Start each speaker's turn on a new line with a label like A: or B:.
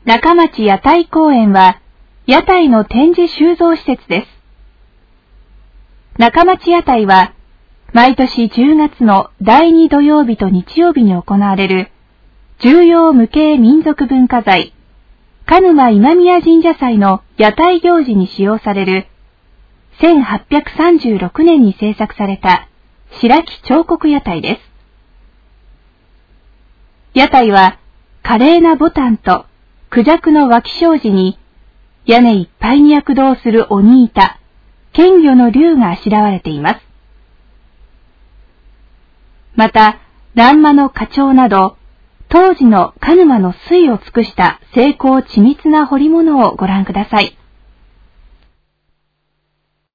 A: 中町屋台公園は、屋台の展示収蔵施設です。中町屋台は、毎年10月の第2土曜日と日曜日に行われる、重要無形民族文化財、鹿沼今宮神社祭の屋台行事に使用される、1836年に制作された白木彫刻屋台です。屋台は、華麗な牡丹と孔雀の脇障子に、屋根いっぱいに躍動する鬼板、剣魚の竜があしらわれています。また、欄間の花鳥など、当時の鹿沼の粋を尽くした精巧緻密な彫り物をご覧ください。